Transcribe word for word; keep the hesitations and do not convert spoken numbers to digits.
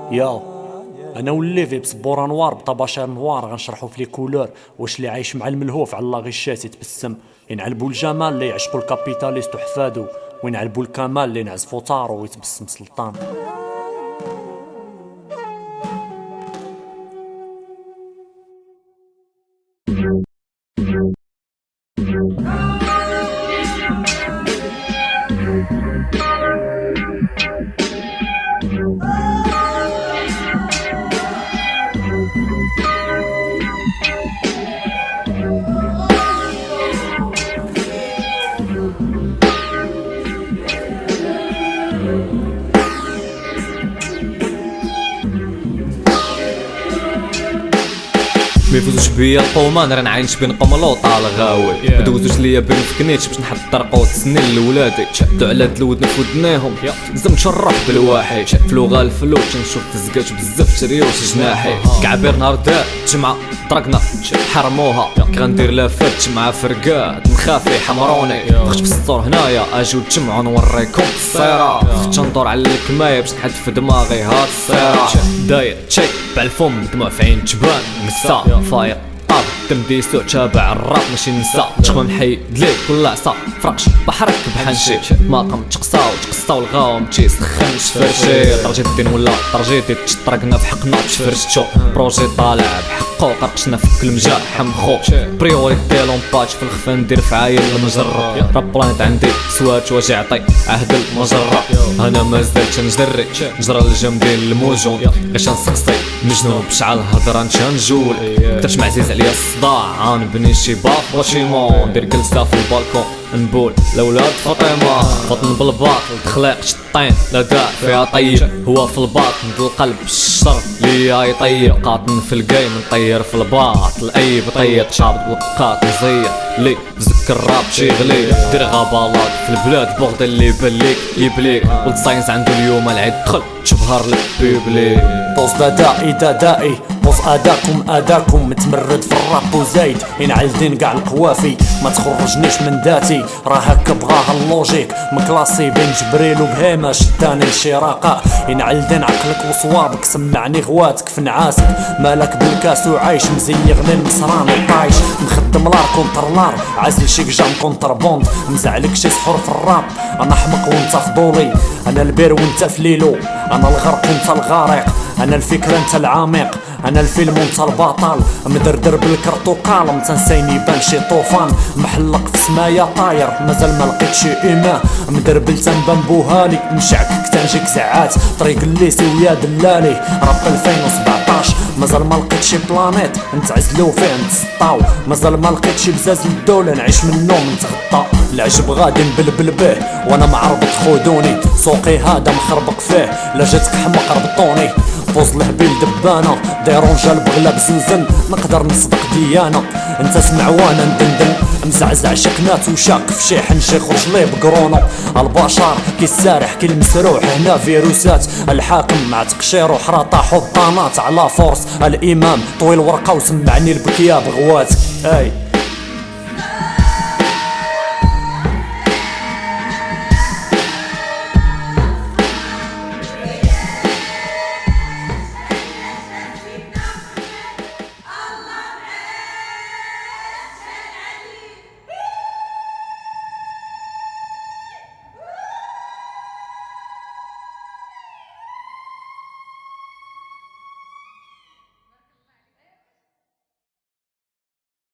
يا انا وليفي بصبوره نوار بطباشير نوار غنشرحوا في لي كولور واش اللي عايش مع الملهوف على غشات يتبسم، ينعلبوا الجمال اللي يعشقوا الكابيتاليست وحفادو، وينعلبوا الكمال اللي نعزفوا طارو ويتبسم سلطان. ميفوزوش بيا القومان راه نعيش بين قملوطه الغاوي مدوزوش ليا بين فكنيتش باش نحضر قوت سنين لولادي شدوا على دلودنا في ودناهم لازم نشرف بالواحد في لغه الفلوت نشوف تزكات بزاف تريوش جناحي كعبير نهار دار جمعه طرقنا حرموها كي غندير لافات مع فرقات نخافي حمروني خرجت في السطور هنايا اجيو تجمعوا نوريكم الصيره خفت ندور على الكمايه باش نحد في دماغي هاد الصيره داير تشي بالفم دموع في عين تبان مسا فايق طاب دم ديسو تابع الراب ماشي نسا تخمم محيد ليك ولا عصا فرقش بحرك بحنشي ماقم تقصاو تقصاو الغاوم تيسخن شفرشي درجة الدين ولا درجتي تشطرقنا في حقنا تشفرشتو بروجي طالع بحقو قرقشنا في كل مجال حمخو بريوريتي لومباج في الخفا ندير في عايل المجرة راب بلانيت عندي سوات واش يعطي عهد المجرة انا مازال تنجري نجرى الجامدين الموجون غيش نسقسي مجنون بشعل هضرة نشنجول كترش معزيز عليا الصداع غنبني شي باف وشيمون ندير جلسة في البالكون نبول لولاد فاطمة فطن بالباطل تخليق شطين لا داع فيها طيب هو في الباطن القلب الشر ليا يطيب قاطن في الجيم نطير في الباطل اي بطيط شابط بلقات نزير لي بزك الراب شي غلي دير غابالات في البلاد بغض اللي يبليك يبليك ولد ساينس عنده اليوم العيد دخل تشبهر للبيبليك بوز دادائي دادائي بوز اداكم اداكم متمرد في الراب وزايد ينعلدين قاع القوافي ما تخرجنيش من ذاتي راه هكا بغاها اللوجيك مكلاسي بين جبريل وبهيمه شداني الشراقه ينعلدين عقلك وصوابك سمعني غواتك في نعاسك مالك بالكاس وعايش مزيغني المصران وطايش مخدم لار كونترلار عازل شي جام كونتربوند مزعلك شي سحور في الراب انا حمق وانت فضولي انا البير وانت في ليلو انا الغرق وانت الغارق انا الفكرة انت العميق انا الفيلم وانت البطل مدردر بالكرتوقال متنسيني يبان شي طوفان محلق في سمايا طاير مازال ما لقيت شي ايمان مدربل تنبان بوهالي مشعكك تنجيك زعات طريق الليسي ويا دلالي رب ألفين وسبعطاش مازال ما لقيت شي بلانيت نتعزلو فيه نتسطاو مازال ما لقيت شي بزاز الدولة نعيش من النوم نتغطى العجب غادي نبلبل به وانا معربط خودوني سوقي هذا مخربق فيه لا جاتك حمق ربطوني بوز الهبيل دبانة دايرون جال بغلا بزنزن نقدر نصدق ديانا انت سمع وانا ندندن مزعزع شكنات وشاك في شي حنشي خرج ليه بقرونو البشر كي السارح كي المسروح هنا فيروسات الحاكم مع تقشيرو حراطة حطانات على فورس الامام طويل ورقة وسمعني البكيا بغواتك اي